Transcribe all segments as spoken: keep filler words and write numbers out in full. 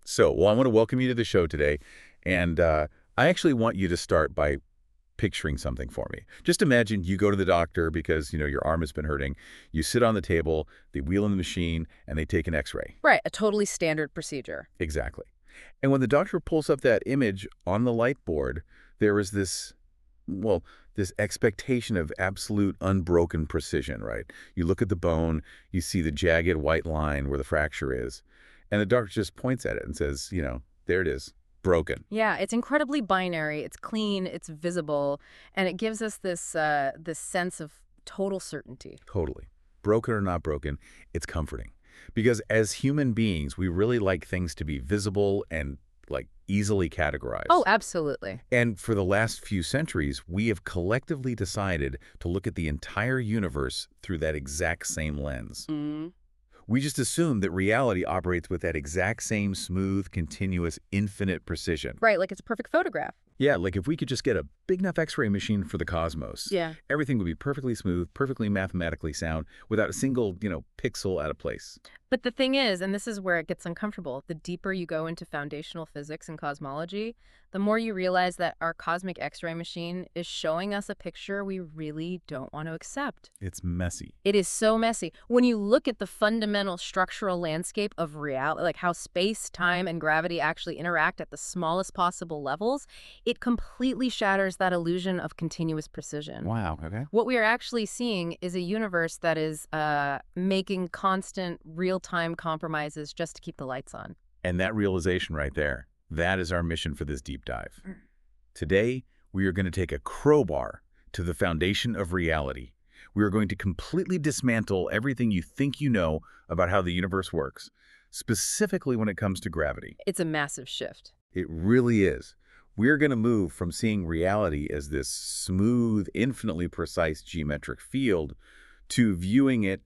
So, well, I want to welcome you to the show today, and uh, I actually want you to start by picturing something for me. Just imagine you go to the doctor because, you know, your arm has been hurting. You sit on the table, they wheel in the machine, and they take an X-ray. Right, a totally standard procedure. Exactly. And when the doctor pulls up that image on the light board, there is this, well, this expectation of absolute unbroken precision, right? You look at the bone, you see the jagged white line where the fracture is, and the doctor just points at it and says, you know, there it is, broken. Yeah, it's incredibly binary. It's clean, it's visible, and it gives us this uh, this sense of total certainty. Totally. Broken or not broken, it's comforting. Because as human beings, we really like things to be visible and, like, easily categorized. Oh, absolutely. And for the last few centuries, we have collectively decided to look at the entire universe through that exact same lens. Mm. We just assume that reality operates with that exact same smooth, continuous, infinite precision. Right, like it's a perfect photograph. Yeah, like if we could just get a big enough X-ray machine for the cosmos, Yeah. everything would be perfectly smooth, perfectly mathematically sound, without a single, you know, pixel out of place. But the thing is, and this is where it gets uncomfortable, the deeper you go into foundational physics and cosmology, the more you realize that our cosmic X-ray machine is showing us a picture we really don't want to accept. It's messy. It is so messy. When you look at the fundamental structural landscape of reality, like how space, time, and gravity actually interact at the smallest possible levels, it completely shatters that illusion of continuous precision. Wow, okay. What we are actually seeing is a universe that is uh, making constant, real-time compromises just to keep the lights on. And that realization right there, that is our mission for this deep dive. Today, we are going to take a crowbar to the foundation of reality. We are going to completely dismantle everything you think you know about how the universe works, specifically when it comes to gravity. It's a massive shift. It really is. We're going to move from seeing reality as this smooth, infinitely precise geometric field to viewing it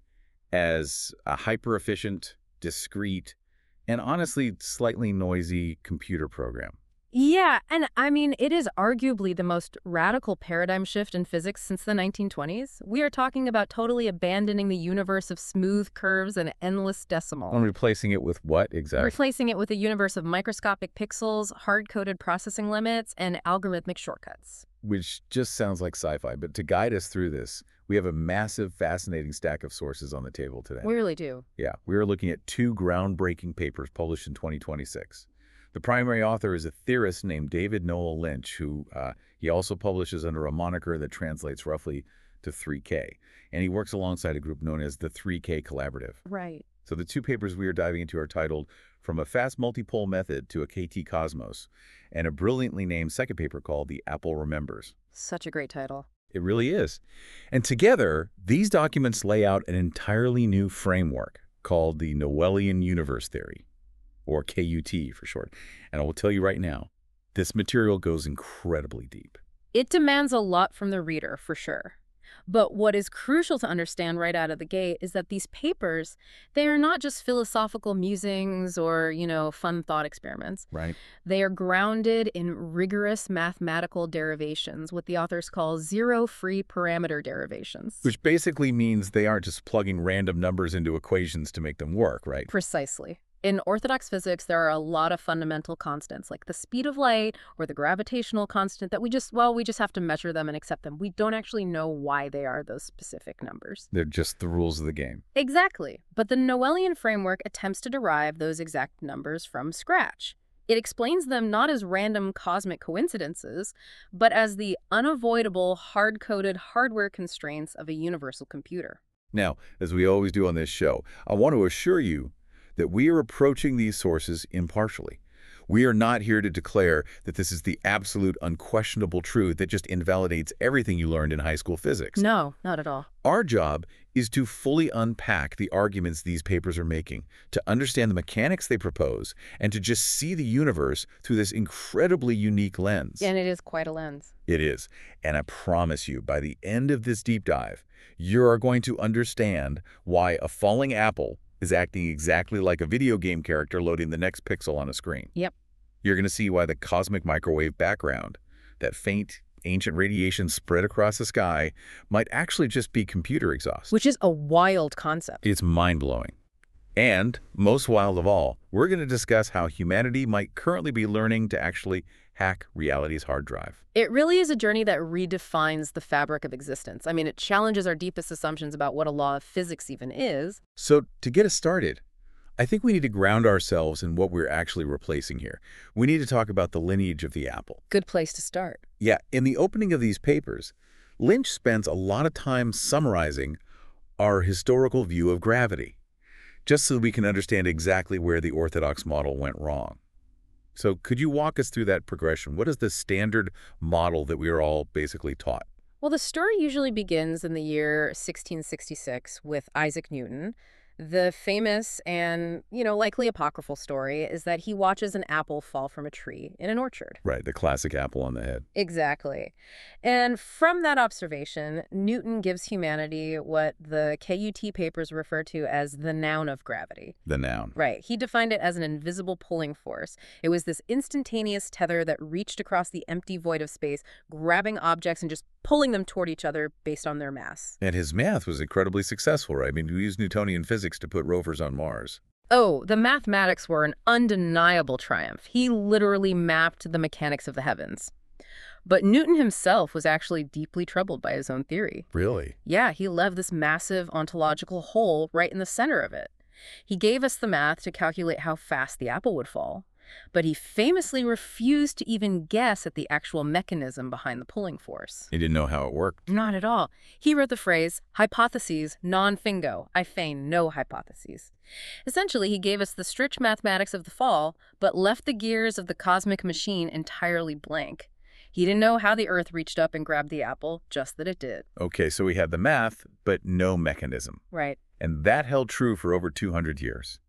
as a hyper-efficient, discrete, and honestly slightly noisy computer program. Yeah, and I mean, it is arguably the most radical paradigm shift in physics since the nineteen twenties. We are talking about totally abandoning the universe of smooth curves and endless decimal. And replacing it with what exactly? Replacing it with a universe of microscopic pixels, hard-coded processing limits, and algorithmic shortcuts. Which just sounds like sci-fi, but to guide us through this, we have a massive, fascinating stack of sources on the table today. We really do. Yeah, we are looking at two groundbreaking papers published in twenty twenty-six. The primary author is a theorist named David Noel Lynch, who uh, he also publishes under a moniker that translates roughly to three K. And he works alongside a group known as the three K Collaborative. Right. So the two papers we are diving into are titled From a Fast Multipole Method to a K T Cosmos, and a brilliantly named second paper called The Apple Remembers. Such a great title. It really is. And together, these documents lay out an entirely new framework called the Noether Universe Theory, or K U T for short. And I will tell you right now, this material goes incredibly deep. It demands a lot from the reader, for sure. But what is crucial to understand right out of the gate is that these papers, they are not just philosophical musings or, you know, fun thought experiments. Right. They are grounded in rigorous mathematical derivations, what the authors call zero-free parameter derivations. Which basically means they aren't just plugging random numbers into equations to make them work, right? Precisely. In orthodox physics, there are a lot of fundamental constants, like the speed of light or the gravitational constant, that we just, well, we just have to measure them and accept them. We don't actually know why they are those specific numbers. They're just the rules of the game. Exactly. But the Noetherian framework attempts to derive those exact numbers from scratch. It explains them not as random cosmic coincidences, but as the unavoidable hard-coded hardware constraints of a universal computer. Now, as we always do on this show, I want to assure you that we are approaching these sources impartially. We are not here to declare that this is the absolute unquestionable truth that just invalidates everything you learned in high school physics. No, not at all. Our job is to fully unpack the arguments these papers are making, to understand the mechanics they propose, and to just see the universe through this incredibly unique lens. And it is quite a lens. It is. And I promise you, by the end of this deep dive, you are going to understand why a falling apple is acting exactly like a video game character loading the next pixel on a screen. Yep. You're going to see why the cosmic microwave background, that faint, ancient radiation spread across the sky, might actually just be computer exhaust. Which is a wild concept. It's mind-blowing. And, most wild of all, we're going to discuss how humanity might currently be learning to actually hack reality's hard drive. It really is a journey that redefines the fabric of existence. I mean, it challenges our deepest assumptions about what a law of physics even is. So, to get us started, I think we need to ground ourselves in what we're actually replacing here. We need to talk about the lineage of the apple. Good place to start. Yeah, in the opening of these papers, Lynch spends a lot of time summarizing our historical view of gravity, just so we can understand exactly where the orthodox model went wrong. So could you walk us through that progression? What is the standard model that we are all basically taught? Well, the story usually begins in the year sixteen sixty-six with Isaac Newton. The famous and, you know, likely apocryphal story is that he watches an apple fall from a tree in an orchard. Right, the classic apple on the head. Exactly. And from that observation, Newton gives humanity what the K U T papers refer to as the noun of gravity. The noun. Right. He defined it as an invisible pulling force. It was this instantaneous tether that reached across the empty void of space, grabbing objects and just pulling them toward each other based on their mass. And his math was incredibly successful, right? I mean, we used Newtonian physics to put rovers on Mars. Oh, the mathematics were an undeniable triumph. He literally mapped the mechanics of the heavens. But Newton himself was actually deeply troubled by his own theory. Really? Yeah, he left this massive ontological hole right in the center of it. He gave us the math to calculate how fast the apple would fall, but he famously refused to even guess at the actual mechanism behind the pulling force. He didn't know how it worked. Not at all. He wrote the phrase, hypotheses non fingo, I feign no hypotheses. Essentially, he gave us the strict mathematics of the fall, but left the gears of the cosmic machine entirely blank. He didn't know how the Earth reached up and grabbed the apple, just that it did. Okay, so we had the math, but no mechanism. Right. And that held true for over two hundred years.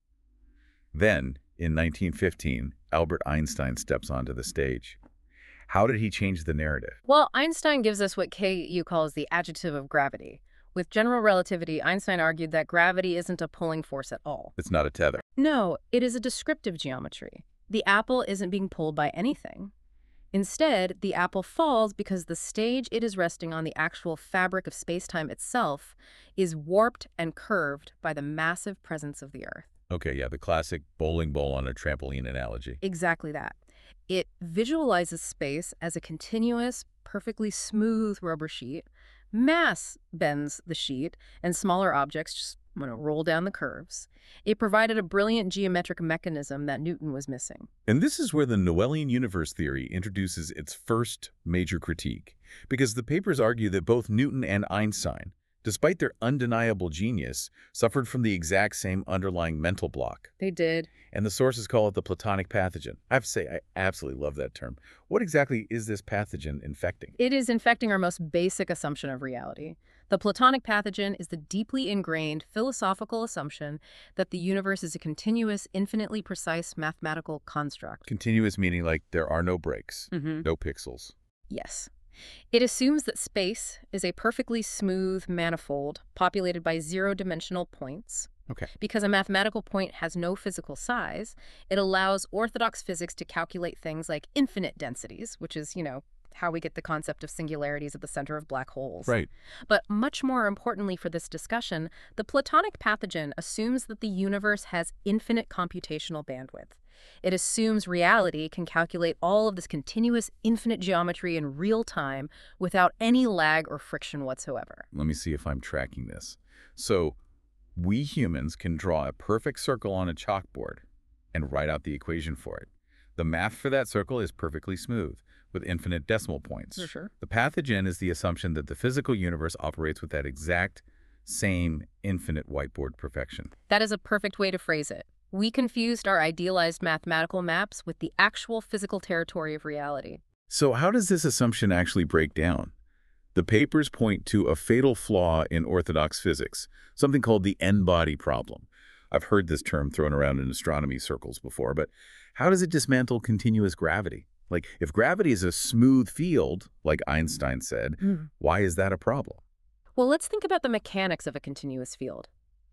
Then, in nineteen fifteen, Albert Einstein steps onto the stage. How did he change the narrative? Well, Einstein gives us what K U calls the adjective of gravity. With general relativity, Einstein argued that gravity isn't a pulling force at all. It's not a tether. No, it is a descriptive geometry. The apple isn't being pulled by anything. Instead, the apple falls because the stage it is resting on, the actual fabric of space-time itself, is warped and curved by the massive presence of the Earth. Okay, yeah, the classic bowling ball on a trampoline analogy. Exactly that. It visualizes space as a continuous, perfectly smooth rubber sheet. Mass bends the sheet, and smaller objects just you know, roll down the curves. It provided a brilliant geometric mechanism that Newton was missing. And this is where the Noethian universe theory introduces its first major critique, because the papers argue that both Newton and Einstein, despite their undeniable genius, suffered from the exact same underlying mental block. They did. And the sources call it the Platonic pathogen. I have to say, I absolutely love that term. What exactly is this pathogen infecting? It is infecting our most basic assumption of reality. The Platonic pathogen is the deeply ingrained philosophical assumption that the universe is a continuous, infinitely precise mathematical construct. Continuous meaning like there are no breaks, Mm-hmm. no pixels. Yes. It assumes that space is a perfectly smooth manifold populated by zero-dimensional points. Okay. Because a mathematical point has no physical size, it allows orthodox physics to calculate things like infinite densities, which is, you know, how we get the concept of singularities at the center of black holes. Right. But much more importantly for this discussion, the Platonic pathogen assumes that the universe has infinite computational bandwidth. It assumes reality can calculate all of this continuous infinite geometry in real time without any lag or friction whatsoever. Let me see if I'm tracking this. So, we humans can draw a perfect circle on a chalkboard and write out the equation for it. The math for that circle is perfectly smooth, with infinite decimal points. For sure. The pathogen is the assumption that the physical universe operates with that exact same infinite whiteboard perfection. That is a perfect way to phrase it. We confused our idealized mathematical maps with the actual physical territory of reality. So how does this assumption actually break down? The papers point to a fatal flaw in orthodox physics, something called the n-body problem. I've heard this term thrown around in astronomy circles before, but how does it dismantle continuous gravity? Like, if gravity is a smooth field, like Einstein said, Mm. why is that a problem? Well, let's think about the mechanics of a continuous field.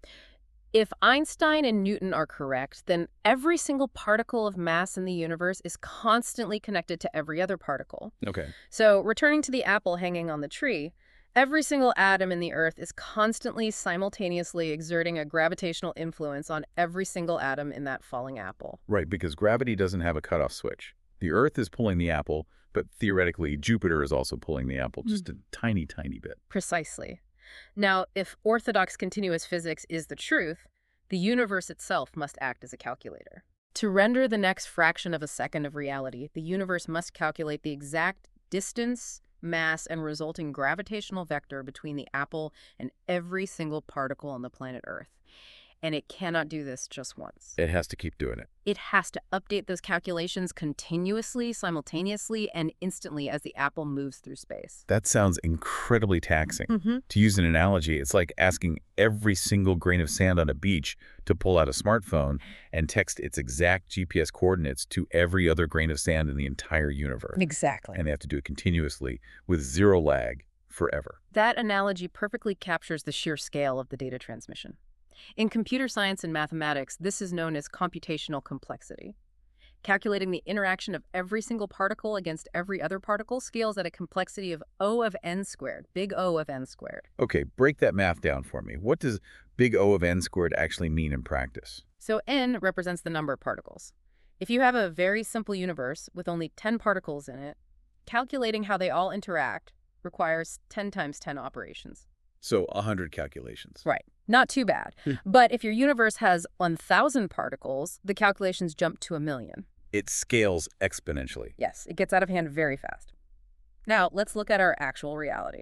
If Einstein and Newton are correct, then every single particle of mass in the universe is constantly connected to every other particle. Okay. So, returning to the apple hanging on the tree, Every single atom in the Earth is constantly, simultaneously exerting a gravitational influence on every single atom in that falling apple. Right, because gravity doesn't have a cutoff switch. The Earth is pulling the apple, but theoretically, Jupiter is also pulling the apple just a tiny, tiny bit. Precisely. Now, if orthodox continuous physics is the truth, the universe itself must act as a calculator. To render the next fraction of a second of reality, the universe must calculate the exact distance, mass, and resulting gravitational vector between the apple and every single particle on the planet Earth. And it cannot do this just once. It has to keep doing it. It has to update those calculations continuously, simultaneously, and instantly as the apple moves through space. That sounds incredibly taxing. Mm-hmm. To use an analogy, it's like asking every single grain of sand on a beach to pull out a smartphone and text its exact G P S coordinates to every other grain of sand in the entire universe. Exactly. And they have to do it continuously with zero lag forever. That analogy perfectly captures the sheer scale of the data transmission. In computer science and mathematics, this is known as computational complexity. Calculating the interaction of every single particle against every other particle scales at a complexity of O of n squared, big O of n squared. Okay, break that math down for me. What does big O of n squared actually mean in practice? So n represents the number of particles. If you have a very simple universe with only ten particles in it, calculating how they all interact requires ten times ten operations. So one hundred calculations. Right. Not too bad. But if your universe has one thousand particles, the calculations jump to a million. It scales exponentially. Yes, it gets out of hand very fast. Now, let's look at our actual reality.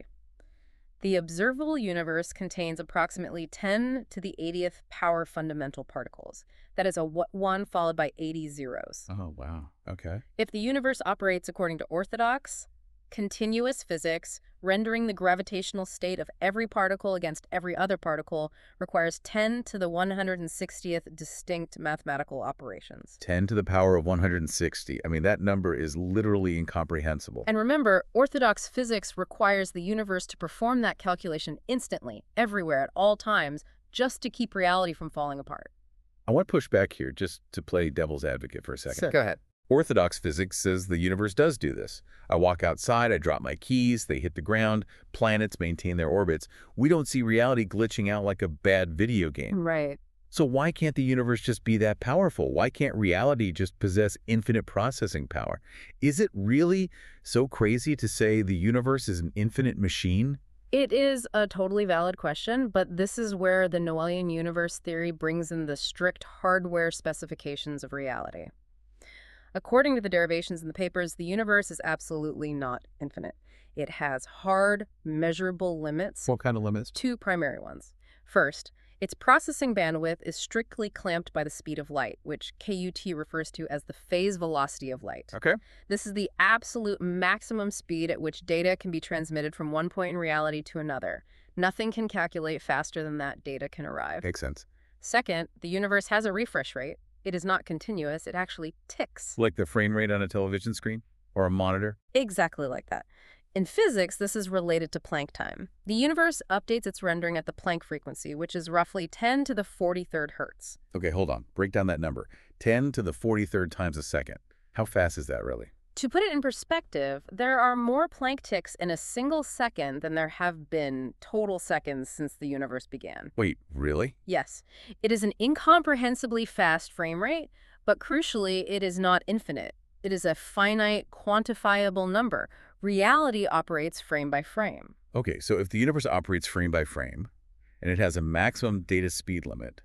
The observable universe contains approximately ten to the eightieth power fundamental particles. That is a one followed by eighty zeros. Oh, wow. Okay. If the universe operates according to orthodox, continuous physics, rendering the gravitational state of every particle against every other particle requires ten to the one hundred sixtieth distinct mathematical operations. ten to the power of one hundred sixty. I mean, that number is literally incomprehensible. And remember, orthodox physics requires the universe to perform that calculation instantly, everywhere, at all times, just to keep reality from falling apart. I want to push back here just to play devil's advocate for a second. Sure. Go ahead. Orthodox physics says the universe does do this. I walk outside, I drop my keys, they hit the ground, planets maintain their orbits. We don't see reality glitching out like a bad video game. Right. So why can't the universe just be that powerful? Why can't reality just possess infinite processing power? Is it really so crazy to say the universe is an infinite machine? It is a totally valid question, but this is where the Noether universe theory brings in the strict hardware specifications of reality. According to the derivations in the papers, the universe is absolutely not infinite. It has hard, measurable limits. What kind of limits? Two primary ones. First, its processing bandwidth is strictly clamped by the speed of light, which K U T refers to as the phase velocity of light. Okay. This is the absolute maximum speed at which data can be transmitted from one point in reality to another. Nothing can calculate faster than that data can arrive. Makes sense. Second, the universe has a refresh rate. It is not continuous. It actually ticks. Like the frame rate on a television screen or a monitor? Exactly like that. In physics, this is related to Planck time. The universe updates its rendering at the Planck frequency, which is roughly ten to the forty-third hertz. Okay, hold on. Break down that number. ten to the forty-third times a second. How fast is that really? To put it in perspective, there are more Planck ticks in a single second than there have been total seconds since the universe began. Wait, really? Yes, it is an incomprehensibly fast frame rate, but crucially, it is not infinite. It is a finite, quantifiable number. Reality operates frame by frame. Okay, so if the universe operates frame by frame, and it has a maximum data speed limit,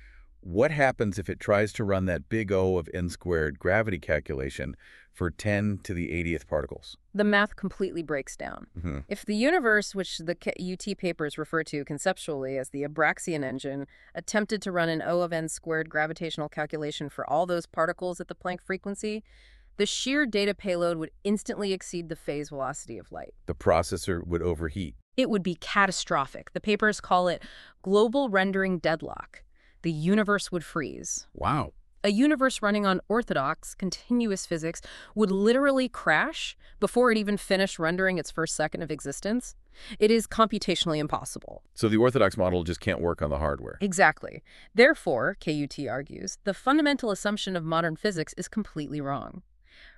what happens if it tries to run that big O of n squared gravity calculation for ten to the eightieth particles? The math completely breaks down. Mm-hmm. If the universe, which the K U T papers refer to conceptually as the Abraxian engine, attempted to run an O of n squared gravitational calculation for all those particles at the Planck frequency, the sheer data payload would instantly exceed the phase velocity of light. The processor would overheat. It would be catastrophic. The papers call it global rendering deadlock. The universe would freeze. Wow. A universe running on orthodox, continuous physics would literally crash before it even finished rendering its first second of existence. It is computationally impossible. So the orthodox model just can't work on the hardware. Exactly. Therefore, K U T argues, the fundamental assumption of modern physics is completely wrong.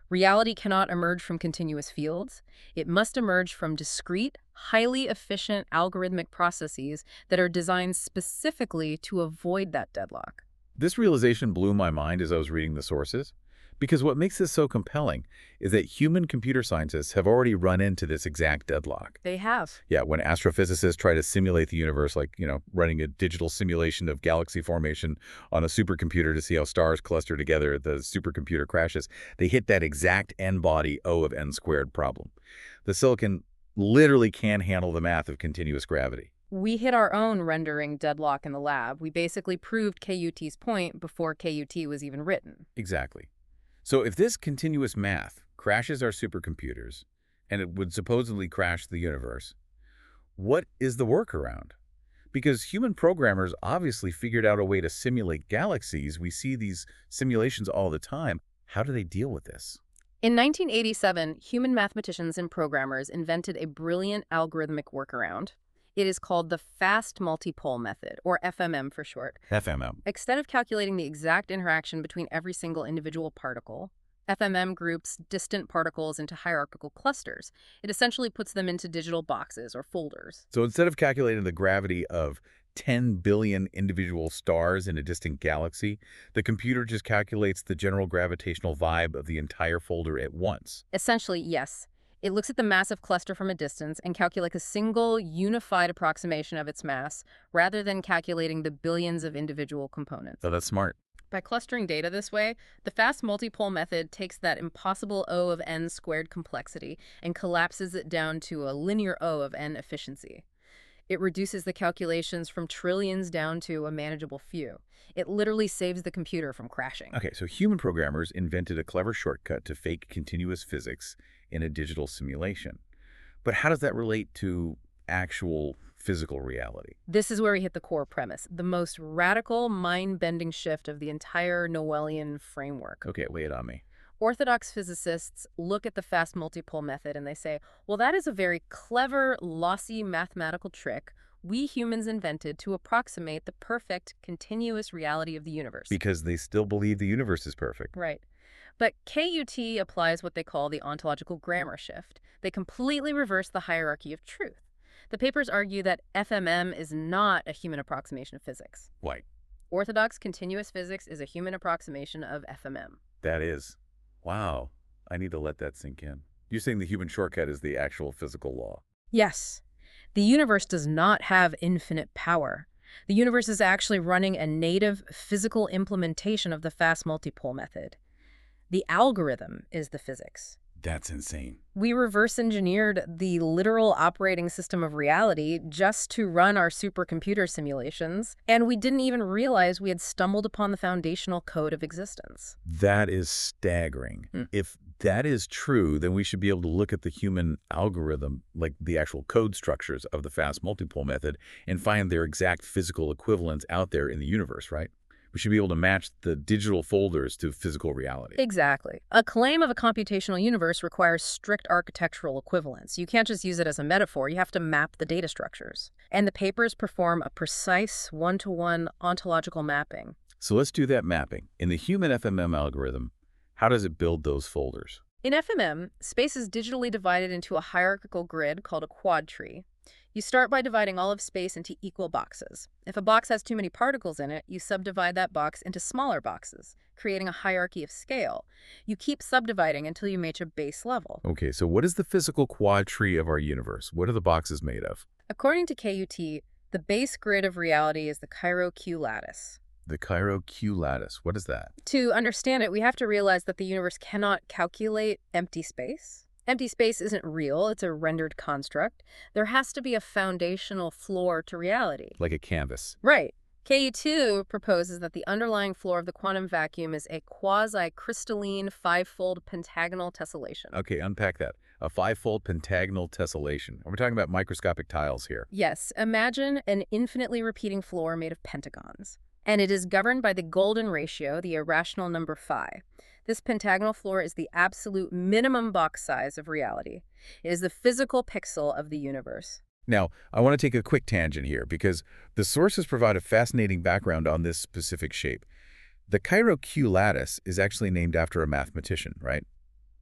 Reality cannot emerge from continuous fields. It must emerge from discrete, highly efficient algorithmic processes that are designed specifically to avoid that deadlock. This realization blew my mind as I was reading the sources, because what makes this so compelling is that human computer scientists have already run into this exact deadlock. They have. Yeah, when astrophysicists try to simulate the universe, like, you know, running a digital simulation of galaxy formation on a supercomputer to see how stars cluster together, the supercomputer crashes, they hit that exact n-body O of n squared problem. The silicon literally can't handle the math of continuous gravity. We hit our own rendering deadlock in the lab. We basically proved K U T's point before K U T was even written. Exactly. So if this continuous math crashes our supercomputers, and it would supposedly crash the universe, what is the workaround? Because human programmers obviously figured out a way to simulate galaxies. We see these simulations all the time. How do they deal with this? In nineteen eighty-seven, human mathematicians and programmers invented a brilliant algorithmic workaround. It is called the fast multipole method, or F M M for short. F M M. Instead of calculating the exact interaction between every single individual particle, F M M groups distant particles into hierarchical clusters. It essentially puts them into digital boxes or folders. So instead of calculating the gravity of ten billion individual stars in a distant galaxy, the computer just calculates the general gravitational vibe of the entire folder at once. Essentially, yes. It looks at the massive cluster from a distance and calculates a single, unified approximation of its mass, rather than calculating the billions of individual components. So that's smart. By clustering data this way, the fast multipole method takes that impossible O of n squared complexity and collapses it down to a linear O of n efficiency. It reduces the calculations from trillions down to a manageable few. It literally saves the computer from crashing. Okay, so human programmers invented a clever shortcut to fake continuous physics in a digital simulation. But how does that relate to actual physical reality? This is where we hit the core premise, the most radical, mind-bending shift of the entire Noethian framework. Okay, lay it on me. Orthodox physicists look at the fast multipole method and they say, well, that is a very clever, lossy mathematical trick we humans invented to approximate the perfect, continuous reality of the universe. Because they still believe the universe is perfect. Right. But K U T applies what they call the ontological grammar shift. They completely reverse the hierarchy of truth. The papers argue that F M M is not a human approximation of physics. Right. Orthodox continuous physics is a human approximation of F M M. That is. Wow. I need to let that sink in. You're saying the human shortcut is the actual physical law. Yes. The universe does not have infinite power. The universe is actually running a native physical implementation of the fast multipole method. The algorithm is the physics. That's insane. We reverse engineered the literal operating system of reality just to run our supercomputer simulations, and we didn't even realize we had stumbled upon the foundational code of existence. That is staggering. Hmm. If that is true, then we should be able to look at the human algorithm, like the actual code structures of the fast multipole method, and find their exact physical equivalents out there in the universe, right? We should be able to match the digital folders to physical reality. Exactly. A claim of a computational universe requires strict architectural equivalence. You can't just use it as a metaphor. You have to map the data structures. And the papers perform a precise one-to-one ontological mapping. So let's do that mapping. In the human F M M algorithm, how does it build those folders? In F M M, space is digitally divided into a hierarchical grid called a quad tree. You start by dividing all of space into equal boxes. If a box has too many particles in it, you subdivide that box into smaller boxes, creating a hierarchy of scale. You keep subdividing until you reach a base level. Okay, so what is the physical quad tree of our universe? What are the boxes made of? According to K U T, the base grid of reality is the Cairo-Q lattice. The Cairo-Q lattice. What is that? To understand it, we have to realize that the universe cannot calculate empty space. Empty space isn't real, it's a rendered construct. There has to be a foundational floor to reality. Like a canvas. Right. K U two proposes that the underlying floor of the quantum vacuum is a quasi-crystalline five-fold pentagonal tessellation. Okay, unpack that. A five-fold pentagonal tessellation. We're talking about microscopic tiles here. Yes, imagine an infinitely repeating floor made of pentagons. And it is governed by the golden ratio, the irrational number phi. This pentagonal floor is the absolute minimum box size of reality. It is the physical pixel of the universe. Now, I want to take a quick tangent here because the sources provide a fascinating background on this specific shape. The Cairo-Q lattice is actually named after a mathematician, right?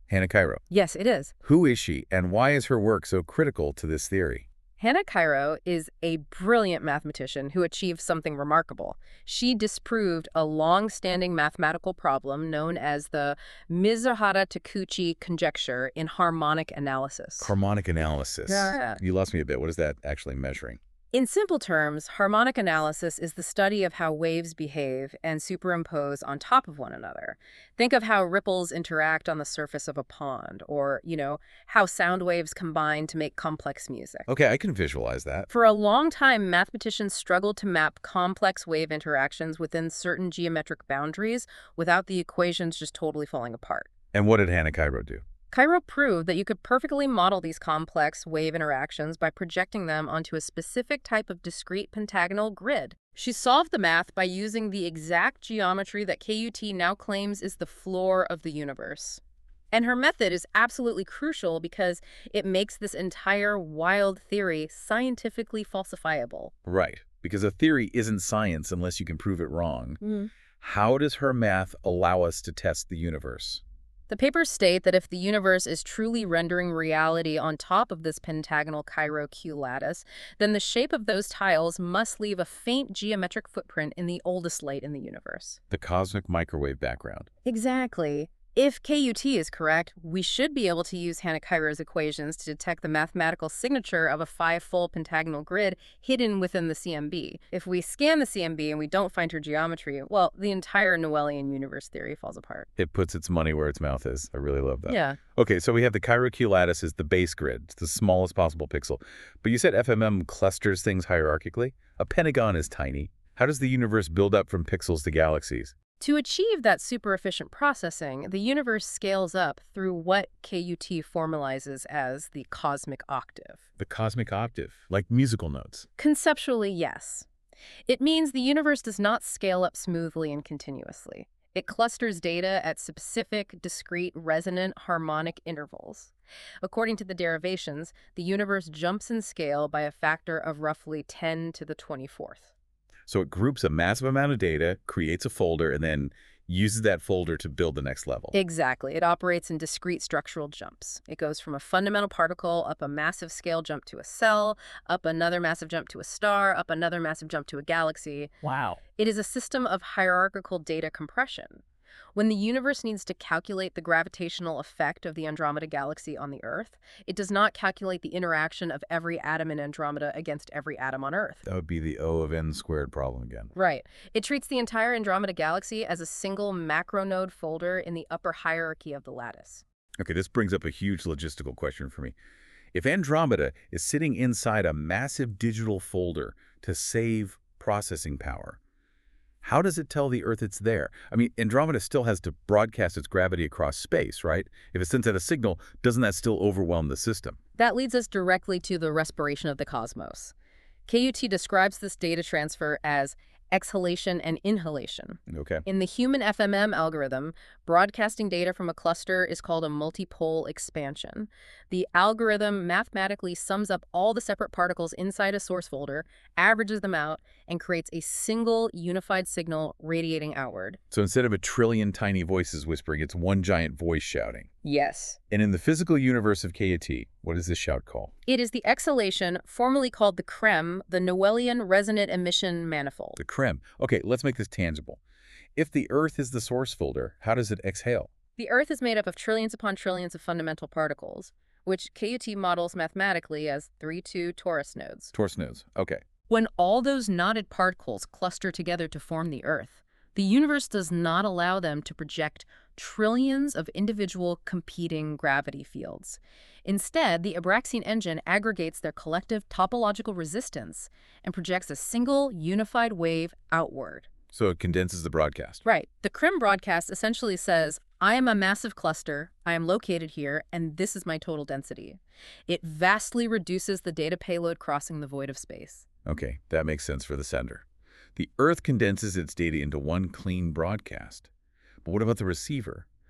Hannah Cairo. Yes, it is. Who is she, and why is her work so critical to this theory? Hannah Cairo is a brilliant mathematician who achieved something remarkable. She disproved a long-standing mathematical problem known as the Mizuhara-Takeuchi conjecture in harmonic analysis. Harmonic analysis. Yeah. You lost me a bit. What is that actually measuring? In simple terms, harmonic analysis is the study of how waves behave and superimpose on top of one another. Think of how ripples interact on the surface of a pond, or, you know, how sound waves combine to make complex music. Okay, I can visualize that. For a long time, mathematicians struggled to map complex wave interactions within certain geometric boundaries without the equations just totally falling apart. And what did Hannah Cairo do? Cairo proved that you could perfectly model these complex wave interactions by projecting them onto a specific type of discrete pentagonal grid. She solved the math by using the exact geometry that K U T now claims is the floor of the universe. And her method is absolutely crucial because it makes this entire wild theory scientifically falsifiable. Right, because a theory isn't science unless you can prove it wrong. Mm. How does her math allow us to test the universe? The papers state that if the universe is truly rendering reality on top of this pentagonal Cairo Q lattice, then the shape of those tiles must leave a faint geometric footprint in the oldest light in the universe. The cosmic microwave background. Exactly. If K U T is correct, we should be able to use Hannah Cairo's equations to detect the mathematical signature of a five-fold pentagonal grid hidden within the C M B. If we scan the C M B and we don't find her geometry, well, the entire Noethian universe theory falls apart. It puts its money where its mouth is. I really love that. Yeah. Okay, so we have the Cairo Q lattice is the base grid. It's the smallest possible pixel. But you said F M M clusters things hierarchically? A pentagon is tiny. How does the universe build up from pixels to galaxies? To achieve that super efficient processing, the universe scales up through what K U T formalizes as the cosmic octave. The cosmic octave, like musical notes. Conceptually, yes. It means the universe does not scale up smoothly and continuously. It clusters data at specific, discrete, resonant, harmonic intervals. According to the derivations, the universe jumps in scale by a factor of roughly ten to the twenty-fourth. So it groups a massive amount of data, creates a folder, and then uses that folder to build the next level. Exactly. It operates in discrete structural jumps. It goes from a fundamental particle up a massive scale jump to a cell, up another massive jump to a star, up another massive jump to a galaxy. Wow. It is a system of hierarchical data compression. When the universe needs to calculate the gravitational effect of the Andromeda galaxy on the Earth, it does not calculate the interaction of every atom in Andromeda against every atom on Earth. That would be the O of n squared problem again. Right. It treats the entire Andromeda galaxy as a single macronode folder in the upper hierarchy of the lattice. Okay, this brings up a huge logistical question for me. If Andromeda is sitting inside a massive digital folder to save processing power, how does it tell the Earth it's there? I mean, Andromeda still has to broadcast its gravity across space, right? If it sends out a signal, doesn't that still overwhelm the system? That leads us directly to the respiration of the cosmos. K U T describes this data transfer as exhalation and inhalation. Okay. In the human F M M algorithm, broadcasting data from a cluster is called a multipole expansion. The algorithm mathematically sums up all the separate particles inside a source folder, averages them out, and creates a single unified signal radiating outward. So instead of a trillion tiny voices whispering, it's one giant voice shouting. Yes. And in the physical universe of K U T, what does this shout call? It is the exhalation, formerly called the CREM, the Noethian Resonant Emission Manifold. The CREM. Okay, let's make this tangible. If the Earth is the source folder, how does it exhale? The Earth is made up of trillions upon trillions of fundamental particles, which K U T models mathematically as three two torus nodes. Torus nodes. Okay. When all those knotted particles cluster together to form the Earth, the universe does not allow them to project trillions of individual competing gravity fields. Instead, the Abraxane engine aggregates their collective topological resistance and projects a single unified wave outward. So it condenses the broadcast. Right. The CREM broadcast essentially says, I am a massive cluster, I am located here, and this is my total density. It vastly reduces the data payload crossing the void of space. Okay, that makes sense for the sender. The Earth condenses its data into one clean broadcast. But what about the receiver?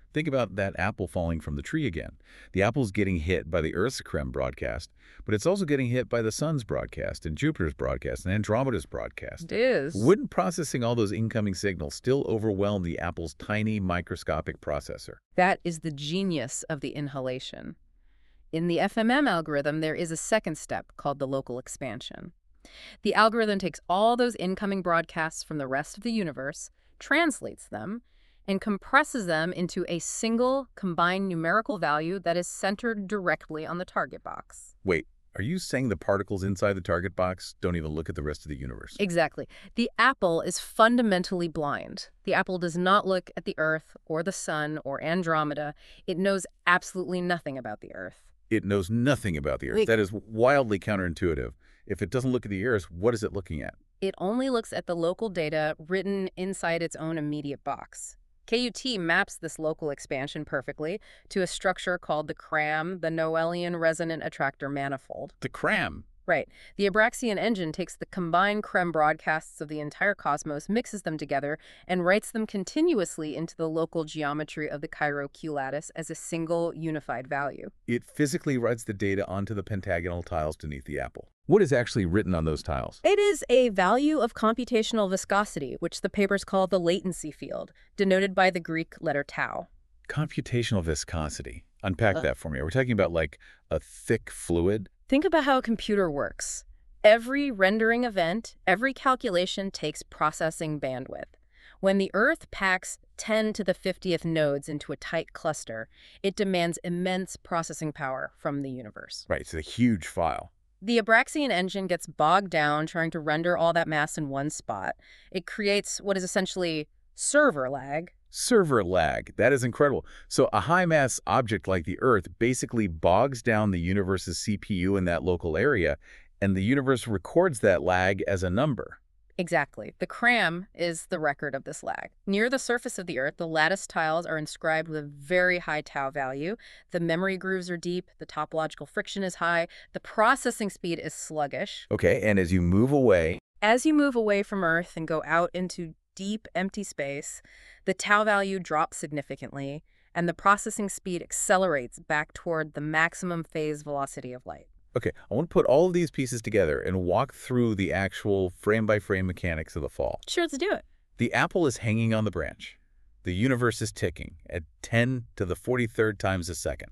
Think about that apple falling from the tree again. The apple's getting hit by the Earth's C R E M broadcast, but it's also getting hit by the Sun's broadcast and Jupiter's broadcast and Andromeda's broadcast. It is. Wouldn't processing all those incoming signals still overwhelm the apple's tiny microscopic processor? That is the genius of the inhalation. In the F M M algorithm, there is a second step called the local expansion. The algorithm takes all those incoming broadcasts from the rest of the universe, translates them, and compresses them into a single combined numerical value that is centered directly on the target box. Wait, are you saying the particles inside the target box don't even look at the rest of the universe? Exactly. The apple is fundamentally blind. The apple does not look at the Earth or the Sun or Andromeda. It knows absolutely nothing about the Earth. It knows nothing about the Earth. Wait. That is wildly counterintuitive. If it doesn't look at the Earth, what is it looking at? It only looks at the local data written inside its own immediate box. K U T maps this local expansion perfectly to a structure called the C R A M, the Noetherian Resonant Attractor Manifold. The C R A M. Right. The Abraxian engine takes the combined C R E M broadcasts of the entire cosmos, mixes them together, and writes them continuously into the local geometry of the Cairo Q lattice as a single unified value. It physically writes the data onto the pentagonal tiles beneath the apple. What is actually written on those tiles? It is a value of computational viscosity, which the papers call the latency field, denoted by the Greek letter tau. Computational viscosity. Unpack Uh. that for me. Are we talking about like a thick fluid? Think about how a computer works. Every rendering event, every calculation takes processing bandwidth. When the Earth packs ten to the fiftieth nodes into a tight cluster, it demands immense processing power from the universe. Right, it's a huge file. The Abraxian engine gets bogged down trying to render all that mass in one spot. It creates what is essentially server lag. Server lag. That is incredible. So a high-mass object like the Earth basically bogs down the universe's C P U in that local area, and the universe records that lag as a number. Exactly. The C R A M is the record of this lag. Near the surface of the Earth, the lattice tiles are inscribed with a very high tau value. The memory grooves are deep, the topological friction is high, the processing speed is sluggish. Okay, and as you move away, As you move away from Earth and go out into deep, empty space, the tau value drops significantly, and the processing speed accelerates back toward the maximum phase velocity of light. okay, I want to put all of these pieces together and walk through the actual frame-by-frame mechanics of the fall. Sure, let's do it. The apple is hanging on the branch. The universe is ticking at ten to the forty-third times a second.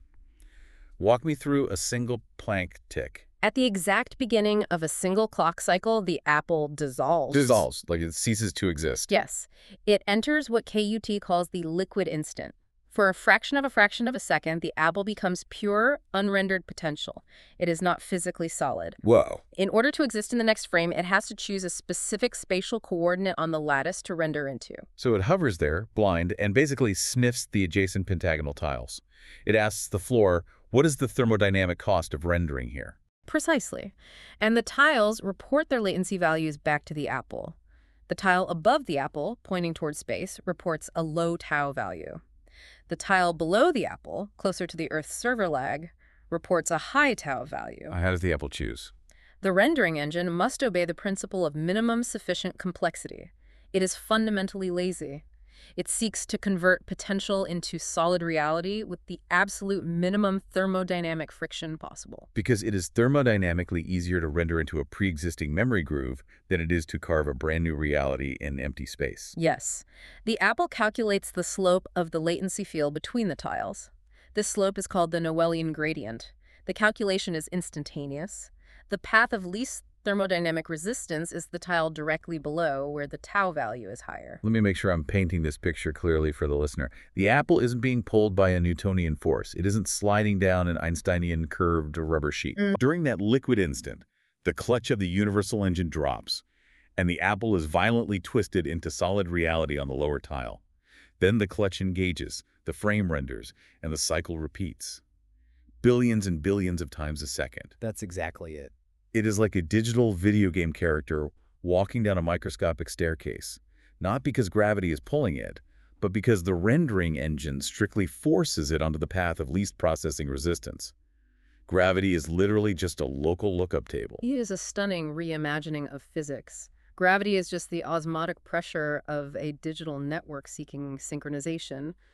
Walk me through a single Planck tick. At the exact beginning of a single clock cycle, the apple dissolves. Dissolves, like it ceases to exist. Yes. It enters what K U T calls the liquid instant. For a fraction of a fraction of a second, the apple becomes pure, unrendered potential. It is not physically solid. Whoa. In order to exist in the next frame, it has to choose a specific spatial coordinate on the lattice to render into. So it hovers there, blind, and basically sniffs the adjacent pentagonal tiles. It asks the floor, what is the thermodynamic cost of rendering here? Precisely. And the tiles report their latency values back to the apple. The tile above the apple, pointing toward space, reports a low tau value. The tile below the apple, closer to the Earth's server lag, reports a high tau value. How does the apple choose? The rendering engine must obey the principle of minimum sufficient complexity. It is fundamentally lazy. It seeks to convert potential into solid reality with the absolute minimum thermodynamic friction possible. Because it is thermodynamically easier to render into a pre-existing memory groove than it is to carve a brand new reality in empty space. Yes. The apple calculates the slope of the latency field between the tiles. This slope is called the Noetherian gradient. The calculation is instantaneous. The path of least thermodynamic resistance is the tile directly below, where the tau value is higher. Let me make sure I'm painting this picture clearly for the listener. The apple isn't being pulled by a Newtonian force. It isn't sliding down an Einsteinian curved rubber sheet. Mm. During that liquid instant, the clutch of the universal engine drops, and the apple is violently twisted into solid reality on the lower tile. Then the clutch engages, the frame renders, and the cycle repeats. Billions and billions of times a second. That's exactly it. It is like a digital video game character walking down a microscopic staircase, not because gravity is pulling it, but because the rendering engine strictly forces it onto the path of least processing resistance. Gravity is literally just a local lookup table. It is a stunning reimagining of physics. Gravity is just the osmotic pressure of a digital network seeking synchronization.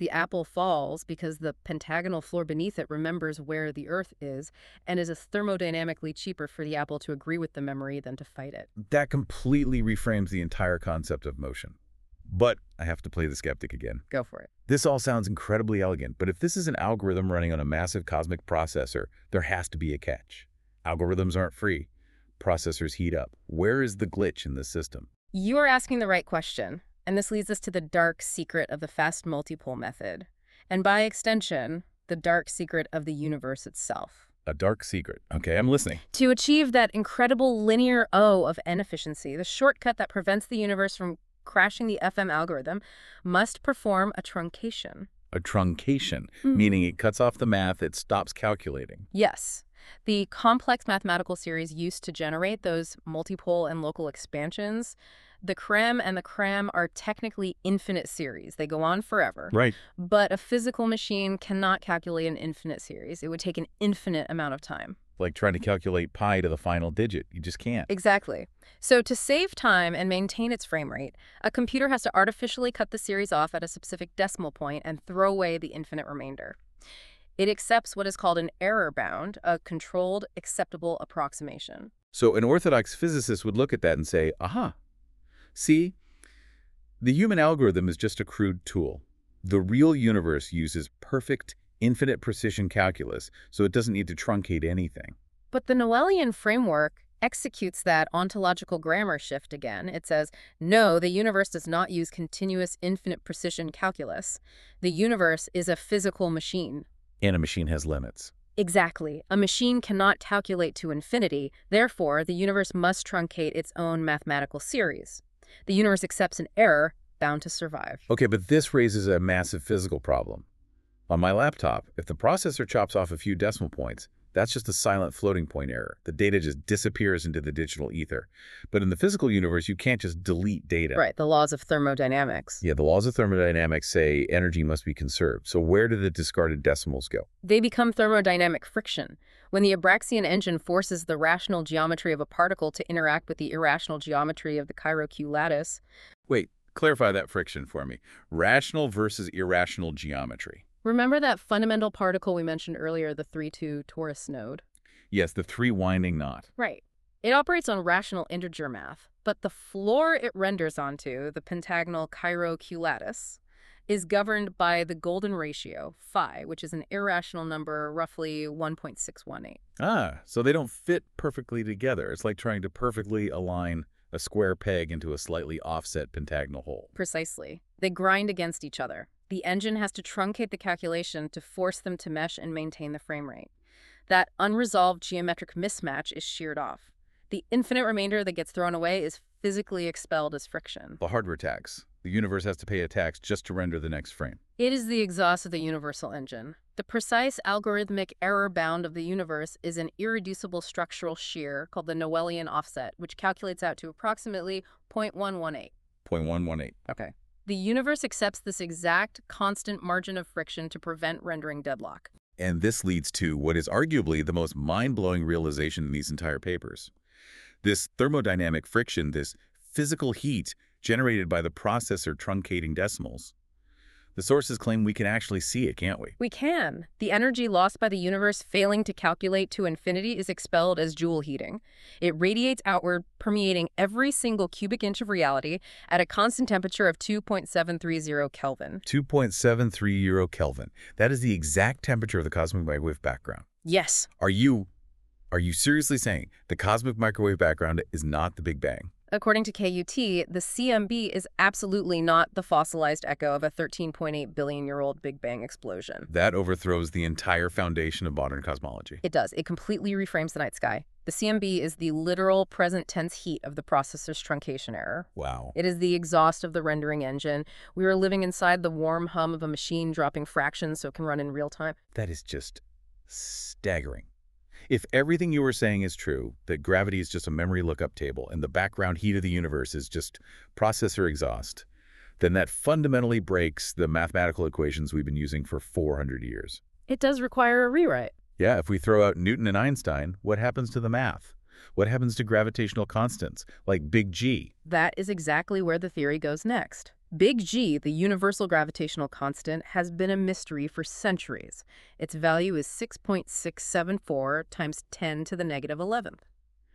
The apple falls because the pentagonal floor beneath it remembers where the Earth is and is thermodynamically cheaper for the apple to agree with the memory than to fight it. That completely reframes the entire concept of motion. But I have to play the skeptic again. Go for it. This all sounds incredibly elegant, but if this is an algorithm running on a massive cosmic processor, there has to be a catch. Algorithms aren't free. Processors heat up. Where is the glitch in the system? You are asking the right question, and this leads us to the dark secret of the fast multipole method, and by extension, the dark secret of the universe itself. A dark secret. Okay, I'm listening. To achieve that incredible linear O of n efficiency, the shortcut that prevents the universe from crashing the F M algorithm must perform a truncation. A truncation, Mm. meaning it cuts off the math, it stops calculating. Yes. The complex mathematical series used to generate those multipole and local expansions, the creme and the creme are technically infinite series. They go on forever. Right. But a physical machine cannot calculate an infinite series. It would take an infinite amount of time. Like trying to calculate pi to the final digit. You just can't. Exactly. So to save time and maintain its frame rate, a computer has to artificially cut the series off at a specific decimal point and throw away the infinite remainder. It accepts what is called an error bound, a controlled, acceptable approximation. So an orthodox physicist would look at that and say, aha, see, the human algorithm is just a crude tool. The real universe uses perfect, infinite precision calculus, so it doesn't need to truncate anything. But the Noethian framework executes that ontological grammar shift again. It says, no, the universe does not use continuous infinite precision calculus. The universe is a physical machine. And a machine has limits. Exactly. A machine cannot calculate to infinity. Therefore, the universe must truncate its own mathematical series. The universe accepts an error bound to survive. Okay, but this raises a massive physical problem. On my laptop, if the processor chops off a few decimal points, that's just a silent floating point error. The data just disappears into the digital ether. But in the physical universe, you can't just delete data. Right, the laws of thermodynamics. Yeah, the laws of thermodynamics say energy must be conserved. So where do the discarded decimals go? They become thermodynamic friction. When the Abraxian engine forces the rational geometry of a particle to interact with the irrational geometry of the Cairo-Q lattice. Wait, clarify that friction for me. Rational versus irrational geometry. Remember that fundamental particle we mentioned earlier, the three two torus node? Yes, the three-winding knot. Right. It operates on rational integer math, but the floor it renders onto, the pentagonal Cairo-Q lattice, is governed by the golden ratio, phi, which is an irrational number, roughly one point six one eight. Ah, so they don't fit perfectly together. It's like trying to perfectly align a square peg into a slightly offset pentagonal hole. Precisely. They grind against each other. The engine has to truncate the calculation to force them to mesh and maintain the frame rate. That unresolved geometric mismatch is sheared off. The infinite remainder that gets thrown away is physically expelled as friction. The hardware tax. The universe has to pay a tax just to render the next frame. It is the exhaust of the universal engine. The precise algorithmic error bound of the universe is an irreducible structural shear called the Noethian offset, which calculates out to approximately zero point one one eight. zero point one one eight. Okay. The universe accepts this exact constant margin of friction to prevent rendering deadlock. And this leads to what is arguably the most mind-blowing realization in these entire papers. This thermodynamic friction, this physical heat generated by the processor truncating decimals. The sources claim we can actually see it, can't we? We can. The energy lost by the universe failing to calculate to infinity is expelled as Joule heating. It radiates outward, permeating every single cubic inch of reality at a constant temperature of two point seven three zero Kelvin. two point seven three zero Kelvin. That is the exact temperature of the cosmic microwave background. Yes. Are you, are you seriously saying the cosmic microwave background is not the Big Bang? According to K U T, the C M B is absolutely not the fossilized echo of a thirteen point eight billion year old Big Bang explosion. That overthrows the entire foundation of modern cosmology. It does. It completely reframes the night sky. The C M B is the literal present tense heat of the processor's truncation error. Wow. It is the exhaust of the rendering engine. We are living inside the warm hum of a machine dropping fractions so it can run in real time. That is just staggering. If everything you were saying is true, that gravity is just a memory lookup table and the background heat of the universe is just processor exhaust, then that fundamentally breaks the mathematical equations we've been using for four hundred years. It does require a rewrite. Yeah, if we throw out Newton and Einstein, what happens to the math? What happens to gravitational constants, like big G? That is exactly where the theory goes next. Big G, the universal gravitational constant, has been a mystery for centuries. Its value is six point six seven four times ten to the negative eleventh.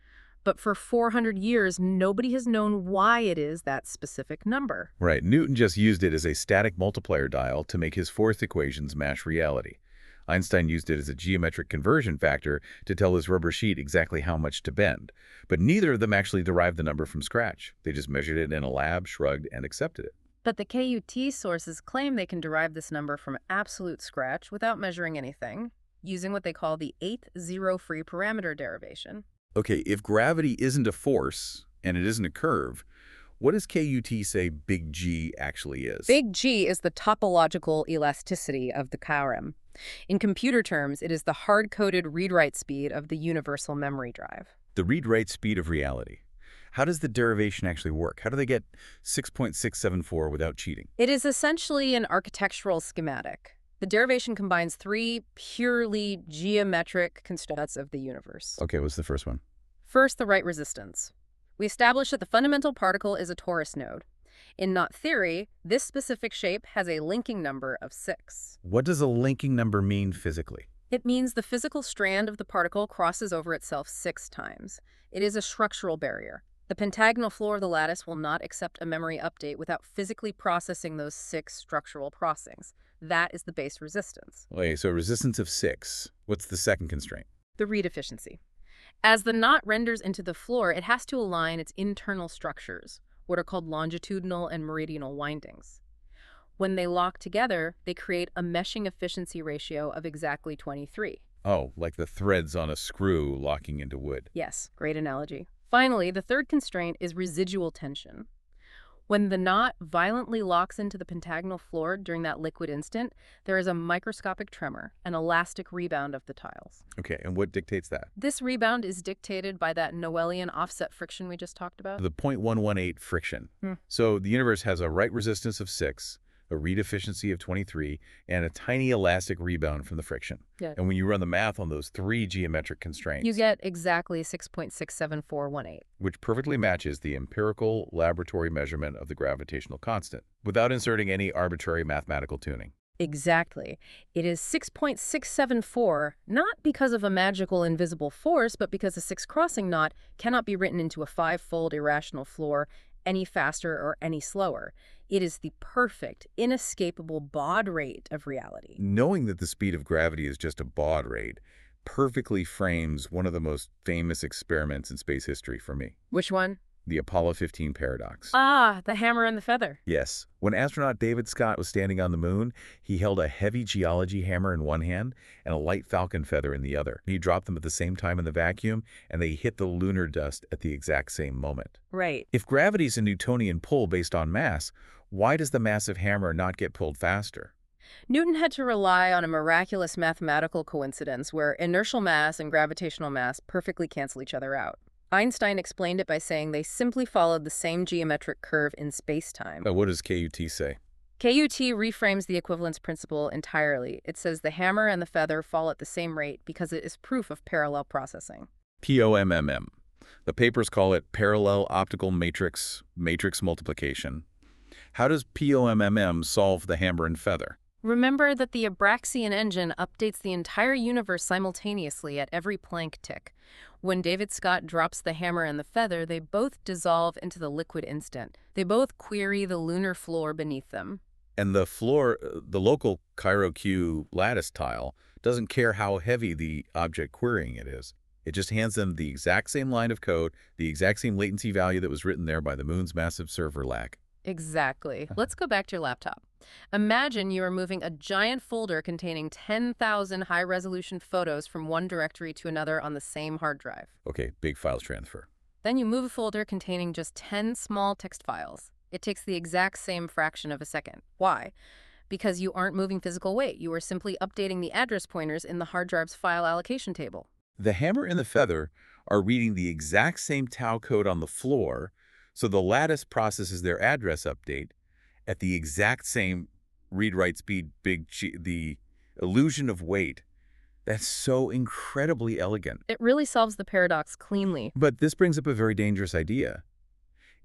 But for four hundred years, nobody has known why it is that specific number. Right. Newton just used it as a static multiplier dial to make his fourth equations match reality. Einstein used it as a geometric conversion factor to tell his rubber sheet exactly how much to bend. But neither of them actually derived the number from scratch. They just measured it in a lab, shrugged, and accepted it. But the K U T sources claim they can derive this number from absolute scratch without measuring anything, using what they call the eighth zero-free parameter derivation. Okay, if gravity isn't a force, and it isn't a curve, what does K U T say big G actually is? Big G is the topological elasticity of the Coulomb. In computer terms, it is the hard-coded read-write speed of the universal memory drive. The read-write speed of reality. How does the derivation actually work? How do they get six point six seven four without cheating? It is essentially an architectural schematic. The derivation combines three purely geometric constants of the universe. Okay, what's the first one? First, the right resistance. We establish that the fundamental particle is a torus node. In knot theory, this specific shape has a linking number of six. What does a linking number mean physically? It means the physical strand of the particle crosses over itself six times. It is a structural barrier. The pentagonal floor of the lattice will not accept a memory update without physically processing those six structural crossings. That is the base resistance. Okay, so resistance of six. What's the second constraint? The read efficiency. As the knot renders into the floor, it has to align its internal structures, what are called longitudinal and meridional windings. When they lock together, they create a meshing efficiency ratio of exactly twenty-three. Oh, like the threads on a screw locking into wood. Yes, great analogy. Finally, the third constraint is residual tension. When the knot violently locks into the pentagonal floor during that liquid instant, there is a microscopic tremor, an elastic rebound of the tiles. Okay, and what dictates that? This rebound is dictated by that Noethlian offset friction we just talked about. The zero point one one eight friction. Hmm. So the universe has a right resistance of six, a read efficiency of twenty-three, and a tiny elastic rebound from the friction. Yeah. And when you run the math on those three geometric constraints, You get exactly six point six seven four one eight. which perfectly matches the empirical laboratory measurement of the gravitational constant, without inserting any arbitrary mathematical tuning. Exactly. It is six point six seven four, not because of a magical invisible force, but because a six-crossing knot cannot be written into a five-fold irrational floor any faster or any slower. It is the perfect, inescapable baud rate of reality. Knowing that the speed of gravity is just a baud rate perfectly frames one of the most famous experiments in space history for me, Which one? the Apollo fifteen paradox. Ah, the hammer and the feather. Yes. When astronaut David Scott was standing on the moon, he held a heavy geology hammer in one hand and a light falcon feather in the other. He dropped them at the same time in the vacuum, and they hit the lunar dust at the exact same moment. Right. If gravity is a Newtonian pull based on mass, why does the massive hammer not get pulled faster? Newton had to rely on a miraculous mathematical coincidence where inertial mass and gravitational mass perfectly cancel each other out. Einstein explained it by saying they simply followed the same geometric curve in space-time. Uh, what does K U T say? K U T reframes the equivalence principle entirely. It says the hammer and the feather fall at the same rate because it is proof of parallel processing. P O M M M. The papers call it parallel optical matrix matrix multiplication. How does P O M M M solve the hammer and feather? Remember that the Abraxian engine updates the entire universe simultaneously at every Planck tick. When David Scott drops the hammer and the feather, they both dissolve into the liquid instant. They both query the lunar floor beneath them. And the floor, the local Cairo Q lattice tile, doesn't care how heavy the object querying it is. It just hands them the exact same line of code, the exact same latency value that was written there by the moon's massive server lag. Exactly. Let's go back to your laptop. Imagine you are moving a giant folder containing ten thousand high-resolution photos from one directory to another on the same hard drive. Okay, big file transfer. Then you move a folder containing just ten small text files. It takes the exact same fraction of a second. Why? Because you aren't moving physical weight. You are simply updating the address pointers in the hard drive's file allocation table. The hammer and the feather are reading the exact same tau code on the floor, so the lattice processes their address update at the exact same read-write speed, big G, the illusion of weight. That's so incredibly elegant. It really solves the paradox cleanly. But this brings up a very dangerous idea.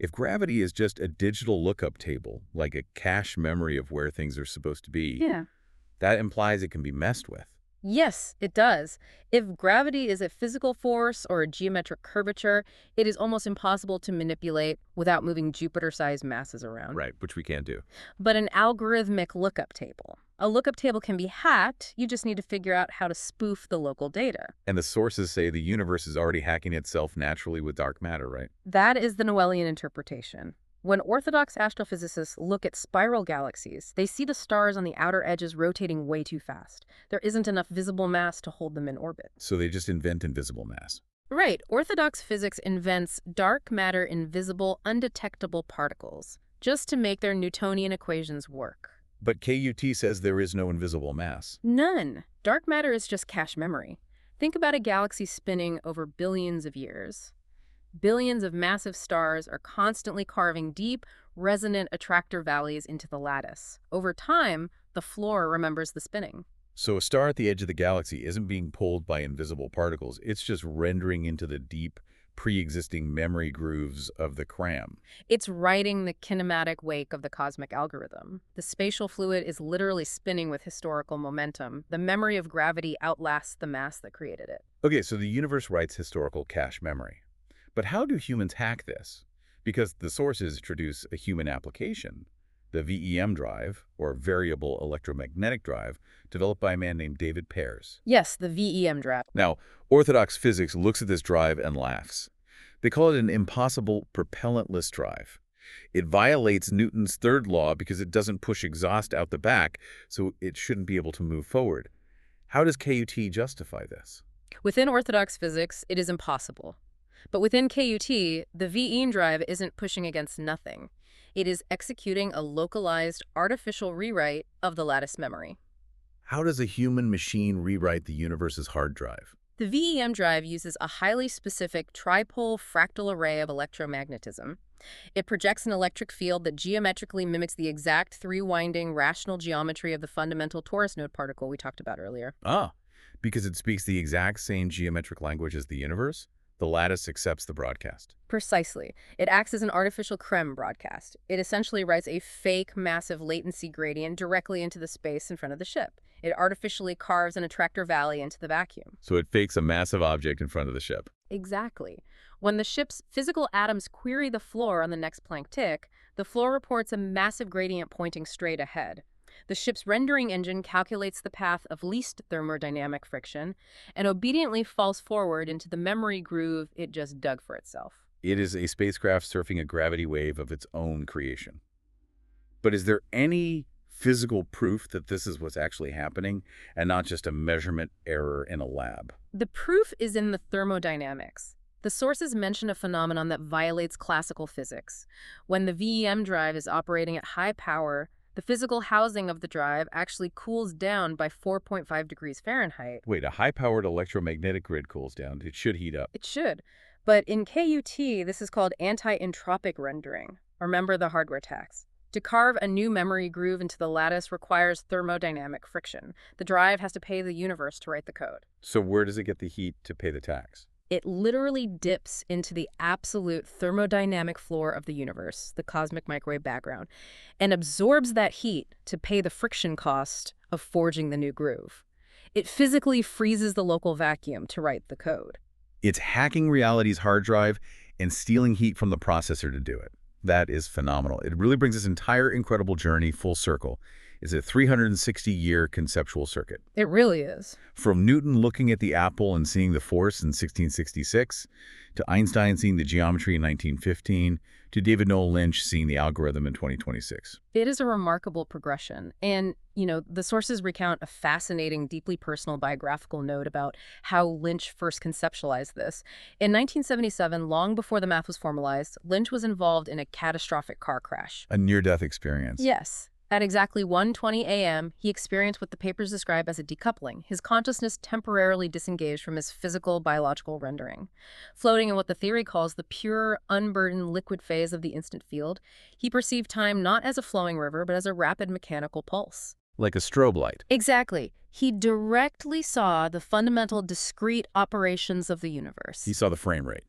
If gravity is just a digital lookup table, like a cache memory of where things are supposed to be, Yeah. that implies it can be messed with. Yes, it does. If gravity is a physical force or a geometric curvature, it is almost impossible to manipulate without moving Jupiter-sized masses around. Right, which we can't do. But an algorithmic lookup table. A lookup table can be hacked, you just need to figure out how to spoof the local data. And the sources say the universe is already hacking itself naturally with dark matter, right? That is the Noethian interpretation. When orthodox astrophysicists look at spiral galaxies, they see the stars on the outer edges rotating way too fast. There isn't enough visible mass to hold them in orbit. So they just invent invisible mass. Right. Orthodox physics invents dark matter invisible, undetectable particles, just to make their Newtonian equations work. But K U T says there is no invisible mass. None. Dark matter is just cache memory. Think about a galaxy spinning over billions of years. Billions of massive stars are constantly carving deep, resonant attractor valleys into the lattice. Over time, the floor remembers the spinning. So a star at the edge of the galaxy isn't being pulled by invisible particles. It's just rendering into the deep, pre-existing memory grooves of the cram. It's riding the kinematic wake of the cosmic algorithm. The spatial fluid is literally spinning with historical momentum. The memory of gravity outlasts the mass that created it. Okay, so the universe writes historical cache memory. But how do humans hack this? Because the sources introduce a human application, the V E M drive, or Variable Electromagnetic Drive, developed by a man named David Pears. Yes, the V E M drive. Now, orthodox physics looks at this drive and laughs. They call it an impossible propellantless drive. It violates Newton's third law because it doesn't push exhaust out the back, so it shouldn't be able to move forward. How does K U T justify this? Within orthodox physics, it is impossible. But within K U T, the V E M drive isn't pushing against nothing. It is executing a localized, artificial rewrite of the lattice memory. How does a human machine rewrite the universe's hard drive? The V E M drive uses a highly specific tripole fractal array of electromagnetism. It projects an electric field that geometrically mimics the exact three-winding rational geometry of the fundamental torus node particle we talked about earlier. Ah, because it speaks the exact same geometric language as the universe? The lattice accepts the broadcast. Precisely. It acts as an artificial Crème broadcast. It essentially writes a fake, massive latency gradient directly into the space in front of the ship. It artificially carves an attractor valley into the vacuum. So it fakes a massive object in front of the ship. Exactly. When the ship's physical atoms query the floor on the next Planck tick, the floor reports a massive gradient pointing straight ahead. The ship's rendering engine calculates the path of least thermodynamic friction and obediently falls forward into the memory groove it just dug for itself. It is a spacecraft surfing a gravity wave of its own creation. But is there any physical proof that this is what's actually happening and not just a measurement error in a lab? The proof is in the thermodynamics. The sources mention a phenomenon that violates classical physics. When the V E M drive is operating at high power, the physical housing of the drive actually cools down by four point five degrees Fahrenheit. Wait, a high-powered electromagnetic grid cools down. It should heat up. It should. But in K U T, this is called anti-entropic rendering. Remember the hardware tax. To carve a new memory groove into the lattice requires thermodynamic friction. The drive has to pay the universe to write the code. So where does it get the heat to pay the tax? It literally dips into the absolute thermodynamic floor of the universe, the cosmic microwave background, and absorbs that heat to pay the friction cost of forging the new groove. It physically freezes the local vacuum to write the code. It's hacking reality's hard drive and stealing heat from the processor to do it. That is phenomenal. It really brings this entire incredible journey full circle. It's a three hundred sixty year conceptual circuit. It really is. From Newton looking at the apple and seeing the force in sixteen sixty-six, to Einstein seeing the geometry in nineteen fifteen, to David Noel Lynch seeing the algorithm in twenty twenty-six. It is a remarkable progression. And, you know, the sources recount a fascinating, deeply personal biographical note about how Lynch first conceptualized this. In nineteen seventy-seven, long before the math was formalized, Lynch was involved in a catastrophic car crash. A near-death experience. Yes. At exactly one twenty a m, he experienced what the papers describe as a decoupling. His consciousness temporarily disengaged from his physical, biological rendering. Floating in what the theory calls the pure, unburdened liquid phase of the instant field, he perceived time not as a flowing river, but as a rapid mechanical pulse. Like a strobe light. Exactly. He directly saw the fundamental discrete operations of the universe. He saw the frame rate.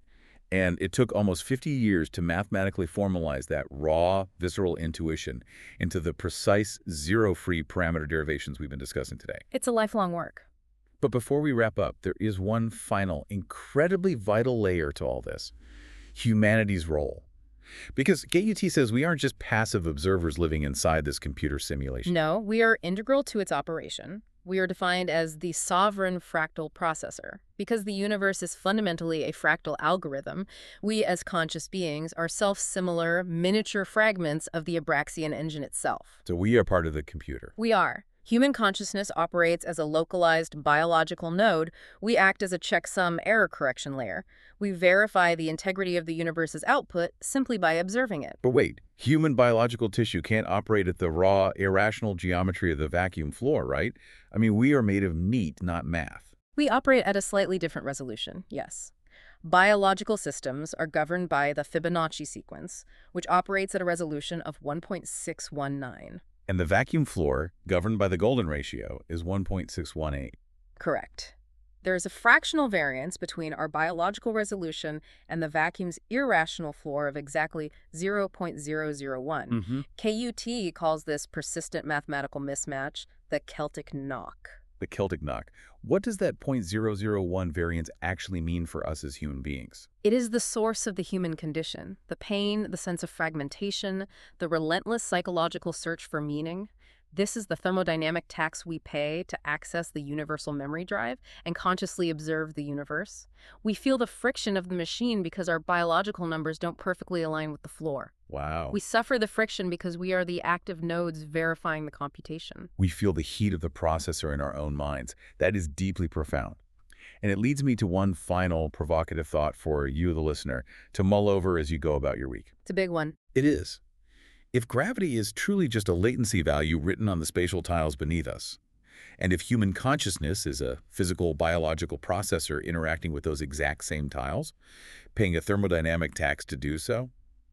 And it took almost fifty years to mathematically formalize that raw, visceral intuition into the precise zero-free parameter derivations we've been discussing today. It's a lifelong work. But before we wrap up, there is one final, incredibly vital layer to all this: humanity's role. Because G U T says we aren't just passive observers living inside this computer simulation. No, we are integral to its operation. We are defined as the sovereign fractal processor. Because the universe is fundamentally a fractal algorithm, we as conscious beings are self-similar miniature fragments of the Abraxian engine itself. So we are part of the computer. We are. Human consciousness operates as a localized biological node. We act as a checksum error correction layer. We verify the integrity of the universe's output simply by observing it. But wait, human biological tissue can't operate at the raw, irrational geometry of the vacuum floor, right? I mean, we are made of meat, not math. We operate at a slightly different resolution, yes. Biological systems are governed by the Fibonacci sequence, which operates at a resolution of one point six one nine. And the vacuum floor, governed by the golden ratio, is one point six one eight. Correct. There is a fractional variance between our biological resolution and the vacuum's irrational floor of exactly zero point zero zero one. Mm-hmm. K U T calls this persistent mathematical mismatch the Celtic knock. The Celtic knock. What does that zero point zero zero one variance actually mean for us as human beings? It is the source of the human condition, the pain, the sense of fragmentation, the relentless psychological search for meaning. This is the thermodynamic tax we pay to access the universal memory drive and consciously observe the universe. We feel the friction of the machine because our biological numbers don't perfectly align with the floor. Wow. We suffer the friction because we are the active nodes verifying the computation. We feel the heat of the processor in our own minds. That is deeply profound. And it leads me to one final provocative thought for you, the listener, to mull over as you go about your week. It's a big one. It is. If gravity is truly just a latency value written on the spatial tiles beneath us, and if human consciousness is a physical biological processor interacting with those exact same tiles, paying a thermodynamic tax to do so,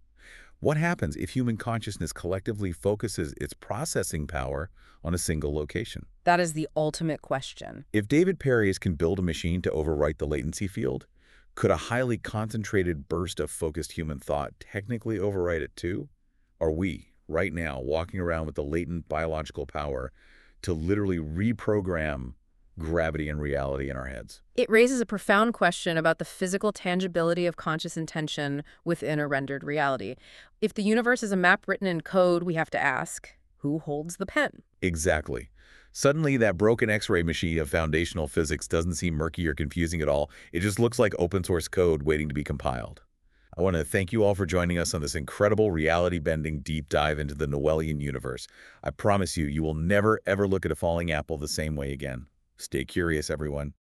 what happens if human consciousness collectively focuses its processing power on a single location? That is the ultimate question. If David Parias can build a machine to overwrite the latency field, could a highly concentrated burst of focused human thought technically overwrite it too? Are we, right now, walking around with the latent biological power to literally reprogram gravity and reality in our heads? It raises a profound question about the physical tangibility of conscious intention within a rendered reality. If the universe is a map written in code, we have to ask, who holds the pen? Exactly. Suddenly, that broken X-ray machine of foundational physics doesn't seem murky or confusing at all. It just looks like open-source code waiting to be compiled. I want to thank you all for joining us on this incredible reality-bending deep dive into the Noelian universe. I promise you, you will never, ever look at a falling apple the same way again. Stay curious, everyone.